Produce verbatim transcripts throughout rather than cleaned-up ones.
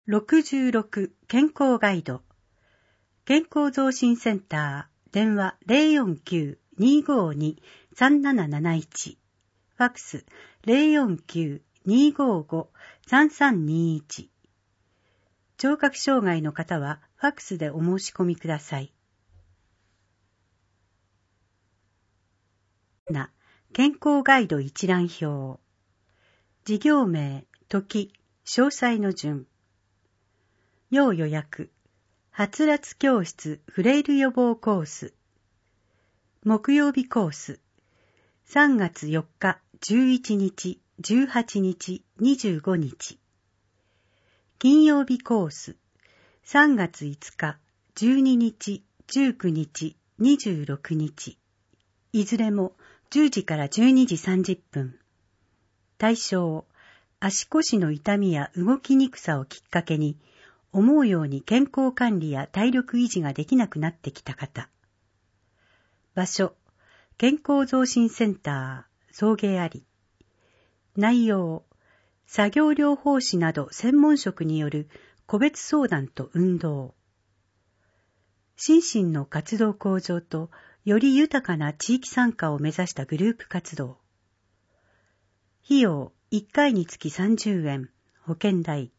ろくじゅうろく健康ガイド。健康増進センター、電話 ゼロよんきゅう にーごーに さんなななないち、ファックス ゼロよんきゅう にーごーご さんさんにいち。聴覚障害の方はファックスでお申し込みください。な健康ガイド一覧表。事業名、時、詳細の順。要予約。はつらつ教室フレイル予防コース。木曜日コース。さんがつよっか、じゅういちにち、じゅうはちにち、にじゅうごにち。金曜日コース。さんがついつか、じゅうににち、じゅうくにち、にじゅうろくにち。いずれもじゅうじからじゅうにじさんじゅっぷん。対象、足腰の痛みや動きにくさをきっかけに、思うように健康管理や体力維持ができなくなってきた方。場所、健康増進センター、送迎あり。内容、作業療法士など専門職による個別相談と運動。心身の活動向上とより豊かな地域参加を目指したグループ活動。費用いっかいにつきさんじゅうえん、保険代。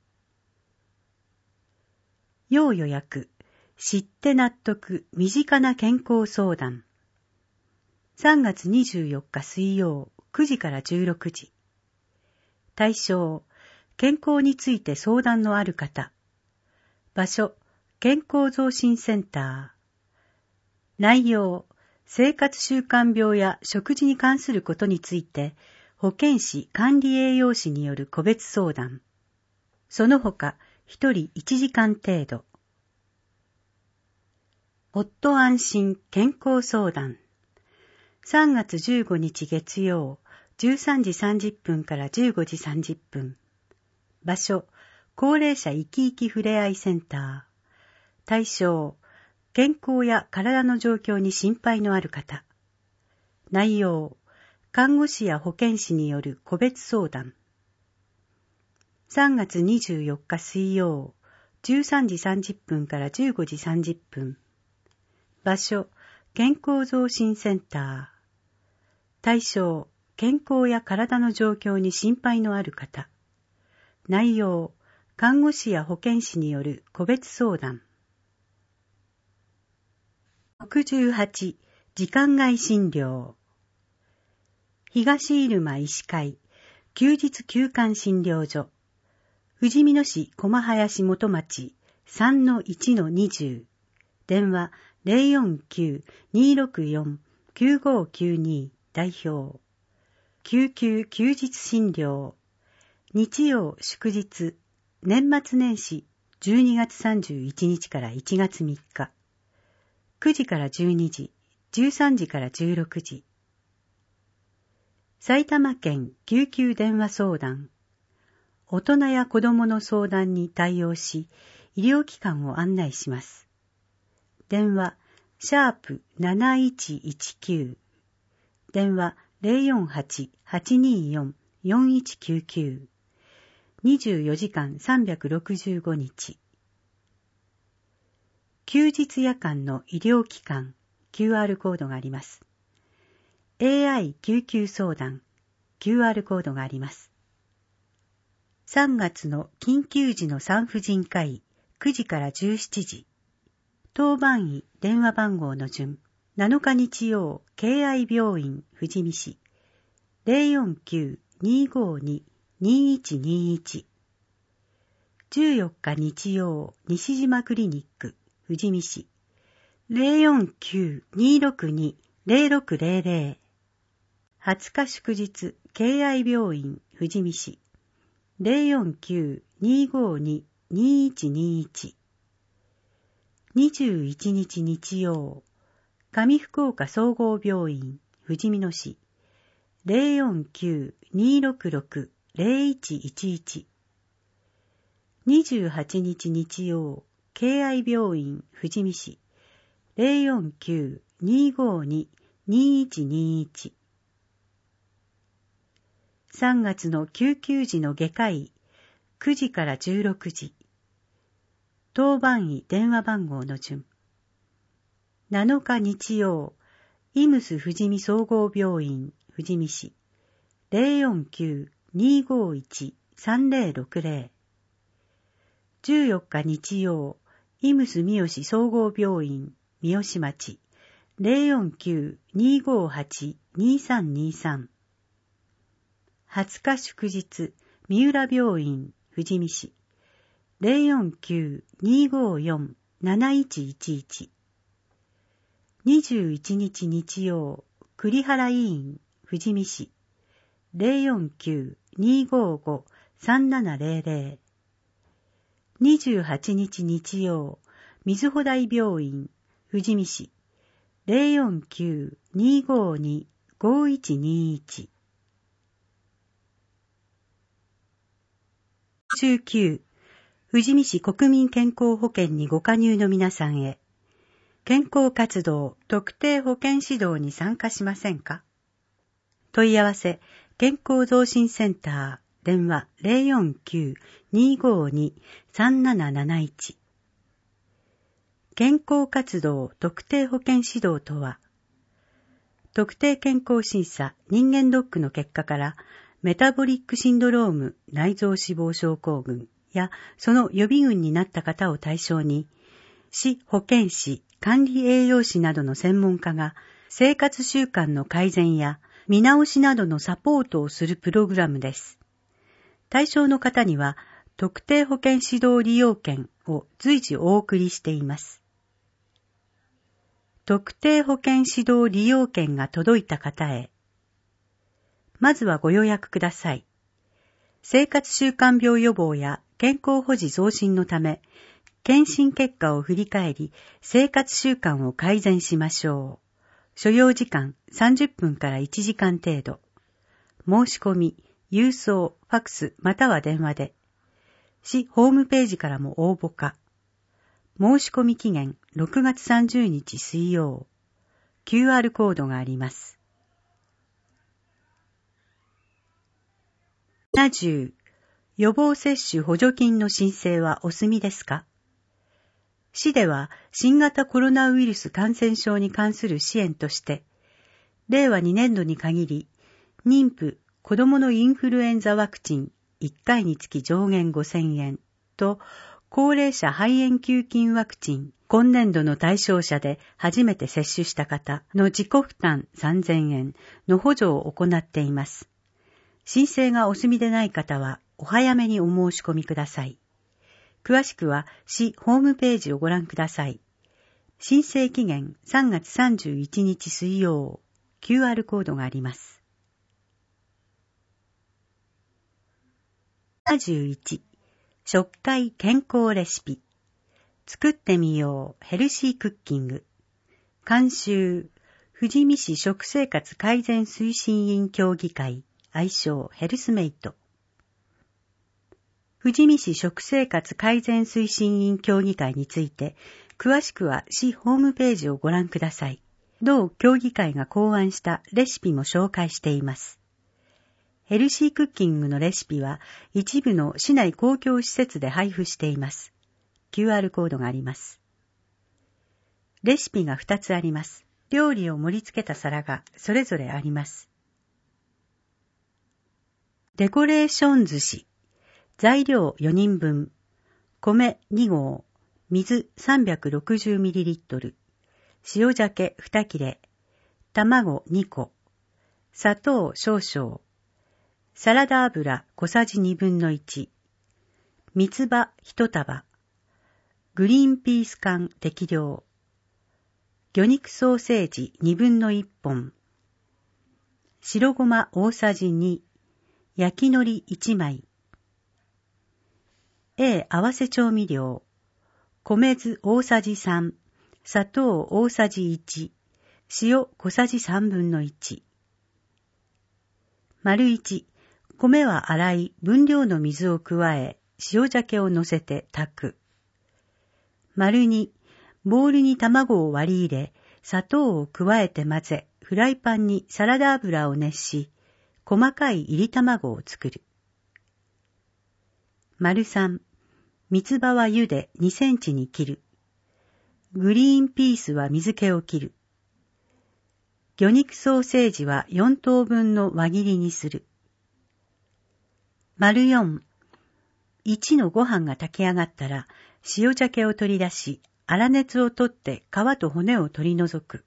要予約、知って納得、身近な健康相談。さんがつにじゅうよっか水曜、くじからじゅうろくじ。対象、健康について相談のある方。場所、健康増進センター。内容、生活習慣病や食事に関することについて、保健師管理栄養士による個別相談。その他、ひとりいちじかん程度。ほっと安心健康相談。さんがつじゅうごにち月曜、じゅうさんじさんじゅっぷんからじゅうごじさんじゅっぷん。場所、高齢者生き生きふれあいセンター。対象、健康や体の状況に心配のある方。内容、看護師や保健師による個別相談。さんがつにじゅうよっか水曜、じゅうさんじさんじゅっぷんからじゅうごじさんじゅっぷん。場所、健康増進センター。対象、健康や体の状況に心配のある方。内容、看護師や保健師による個別相談。ろくじゅうはち、時間外診療。東入間医師会、休日休館診療所。ふじみ野市駒林元町 さんのいちのにじゅう。電話 ゼロよんきゅう にーろくよん きゅうごきゅうに 代表。救急休日診療。日曜祝日、年末年始じゅうにがつさんじゅういちにちからいちがつみっか。くじからじゅうにじ、じゅうさんじからじゅうろくじ。埼玉県救急電話相談。大人や子供の相談に対応し、医療機関を案内します。電話、シャープなないちいちきゅう。電話ゼロよんはち はちにーよん よんいちきゅうきゅう。にじゅうよじかんさんびゃくろくじゅうごにち。休日夜間の医療機関 キューアール コードがあります。エーアイ 救急相談 キューアール コードがあります。さんがつの緊急時の産婦人科医くじからじゅうしちじ。当番医電話番号の順。なのか日曜、敬愛病院富士見市 ゼロよんきゅう にーごーに にーいちにーいち。じゅうよっか日曜、西島クリニック富士見市 ゼロよんきゅう にーろくに ゼロろくゼロゼロ。はつか祝日、敬愛病院富士見市 ゼロよんきゅう にーごーに にーいちにーいち。にじゅういちにち日曜、上福岡総合病院富士見野市 ゼロよんきゅう にーろくろく ゼロいちいちいち。にじゅうはちにち日曜、敬愛病院富士見市 ゼロよんきゅう にーごーに にーいちにーいち。さんがつの救急時の外科医くじからじゅうろくじ。 当番医電話番号の順。なのか日曜、イムス富士見総合病院富士見市 ゼロよんきゅう にーごーいち さんゼロろくゼロ。じゅうよっか日曜、イムス三好総合病院三好町 ゼロよんきゅう にーごーはち にーさんにーさん。はつか祝日、三浦病院富士見市 ゼロよんきゅう にーごーよん なないちいちいち。にじゅういちにち日曜、栗原医院富士見市 ゼロよんきゅう にーごーご さんななゼロゼロ。にじゅうはちにち日曜、瑞穂台病院富士見市 ゼロよんきゅう にーごーに ごーいちにーいち。じゅうきゅう、富士見市国民健康保険にご加入の皆さんへ、健康活動特定保険指導に参加しませんか？問い合わせ、健康増進センター、電話 ゼロよんきゅう にーごーに さんなななないち。健康活動特定保険指導とは、特定健康審査人間ドックの結果からメタボリックシンドローム内臓脂肪症候群やその予備群になった方を対象に、市保健師、管理栄養士などの専門家が生活習慣の改善や見直しなどのサポートをするプログラムです。対象の方には特定保険指導利用券を随時お送りしています。特定保険指導利用券が届いた方へ、まずはご予約ください。生活習慣病予防や健康保持増進のため、検診結果を振り返り、生活習慣を改善しましょう。所要時間さんじゅっぷんからいちじかん程度。申し込み、郵送、ファクスまたは電話で。市ホームページからも応募可。申し込み期限ろくがつさんじゅうにち水曜。キューアール コードがあります。ななじゅう、予防接種補助金の申請はお済みですか？市では新型コロナウイルス感染症に関する支援として、れいわにねんどに限り、妊婦、子供のインフルエンザワクチンいっかいにつき上限ごせんえんと、高齢者肺炎球菌ワクチン今年度の対象者で初めて接種した方の自己負担さんぜんえんの補助を行っています。申請がお済みでない方はお早めにお申し込みください。詳しくは市ホームページをご覧ください。申請期限さんがつさんじゅういちにち水曜、キューアール コードがあります。ななじゅういち、食会健康レシピ。作ってみようヘルシークッキング。監修、富士見市食生活改善推進委員協議会、愛称ヘルスメイト。富士見市食生活改善推進委員協議会について、詳しくは市ホームページをご覧ください。同協議会が考案したレシピも紹介しています。ヘルシークッキングのレシピは一部の市内公共施設で配布しています。キューアール コードがあります。レシピがふたつあります。料理を盛り付けた皿がそれぞれあります。デコレーション寿司。材料よにんぶん。米にごう。水 さんびゃくろくじゅうミリリットル。塩鮭に切れ。卵にこ。砂糖少々。サラダ油小さじにぶんのいち。三つ葉いちたば。グリーンピース缶適量。魚肉ソーセージにぶんのいっぽん。白ごま大さじに。焼き海苔いちまい。A 合わせ調味料。米酢大さじさん。砂糖大さじいち。塩小さじさんぶんのいち。丸いち。米は洗い、分量の水を加え、塩鮭を乗せて炊く。丸に、ボウルに卵を割り入れ、砂糖を加えて混ぜ、フライパンにサラダ油を熱し、細かい炒り卵を作る。丸さん、 三つ葉は茹でにセンチに切る。グリーンピースは水気を切る。魚肉ソーセージはよん等分の輪切りにする。丸よん。いちのご飯が炊き上がったら、塩鮭を取り出し、粗熱を取って皮と骨を取り除く。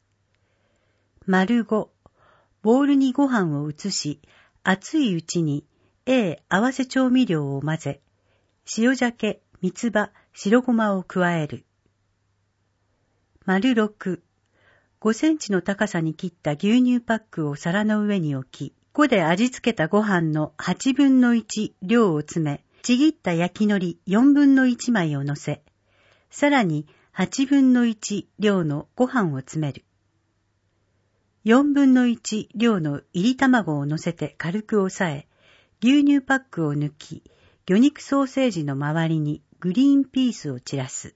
丸ご。ボウルにご飯を移し、熱いうちに A 合わせ調味料を混ぜ、塩鮭、三つ葉、白ごまを加える。丸ろく。ごセンチの高さに切った牛乳パックを皿の上に置き、ここで味付けたご飯のはちぶんのいち量を詰め、ちぎった焼き海苔よんぶんのいち枚を乗せ、さらにはちぶんのいち量のご飯を詰める。よんぶんのいち量の入り卵を乗せて軽く押さえ、牛乳パックを抜き、魚肉ソーセージの周りにグリーンピースを散らす。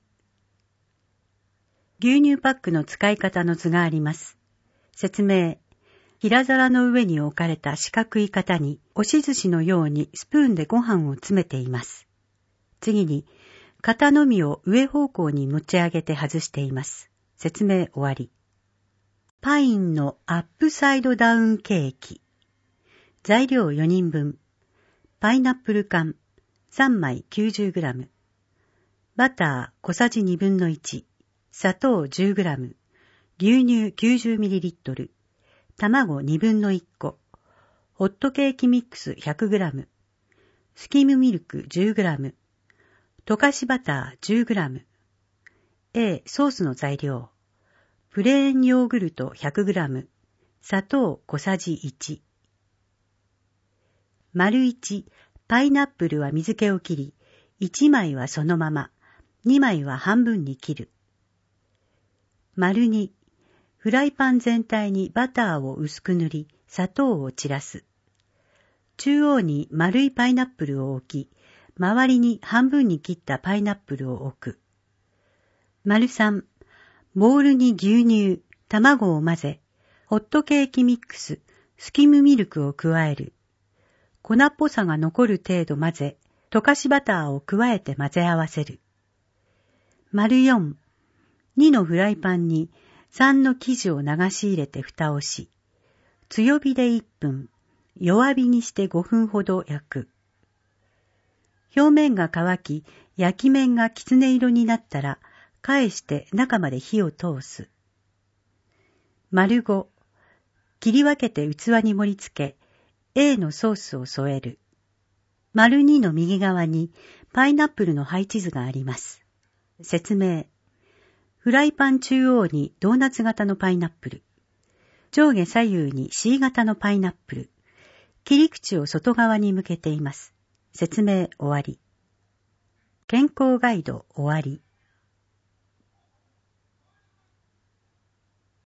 牛乳パックの使い方の図があります。説明。平皿の上に置かれた四角い型に押し寿司のようにスプーンでご飯を詰めています。次に、型のみを上方向に持ち上げて外しています。説明終わり。パインのアップサイドダウンケーキ。材料よにんぶん。パイナップル缶さん枚 きゅうじゅうグラム。バター小さじにぶんのいち。砂糖 じゅうグラム。牛乳 きゅうじゅうミリリットル。卵にぶんのいっこ。ホットケーキミックス ひゃくグラム。スキムミルク じゅうグラム。溶かしバター じゅうグラム。A ソースの材料。プレーンヨーグルト ひゃくグラム。砂糖小さじいち。丸いち、パイナップルは水気を切り、いち枚はそのまま、に枚は半分に切る。丸に、フライパン全体にバターを薄く塗り、砂糖を散らす。中央に丸いパイナップルを置き、周りに半分に切ったパイナップルを置く。丸さん、ボウルに牛乳、卵を混ぜ、ホットケーキミックス、スキムミルクを加える。粉っぽさが残る程度混ぜ、溶かしバターを加えて混ぜ合わせる。丸よん、にのフライパンにさんの生地を流し入れて蓋をし、強火でいっぷん、弱火にしてごふんほど焼く。表面が乾き、焼き面がきつね色になったら、返して中まで火を通す。丸ご、切り分けて器に盛り付け、A のソースを添える。丸にの右側にパイナップルの配置図があります。説明。フライパン中央にドーナツ型のパイナップル。上下左右に シー 型のパイナップル。切り口を外側に向けています。説明終わり。健康ガイド終わり。